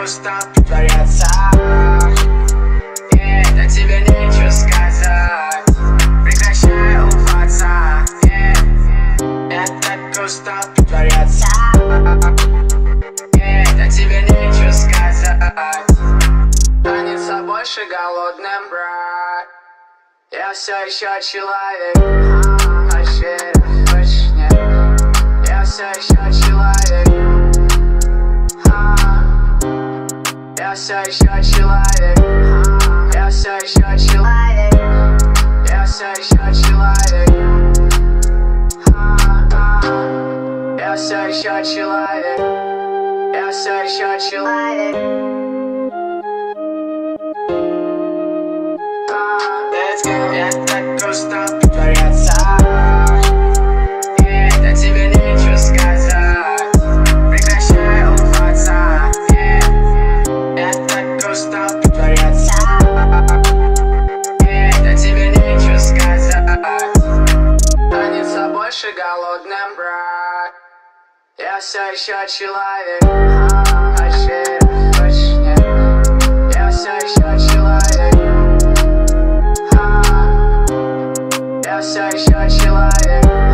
просто притворяться. Это тебе нечего сказать. Прекращай улыбаться. Это просто притворяться. Это тебе нечего сказать. Станется больше голодным, брат. Я все еще человек. Хочешь верить, хочешь нет. Я все еще человек. Я все еще человек. Я все еще человек. Я все еще человек. Я все еще человек. Я все еще человек. Это просто притворяться. Это тебе нечего сказать. Прекращай улыбаться. Это просто притворяться. Это тебе нечего сказать. Станется больше голодным, брат. Я все еще человек. Хочешь верить, хочешь нет. Я все еще человек. Я все еще человек.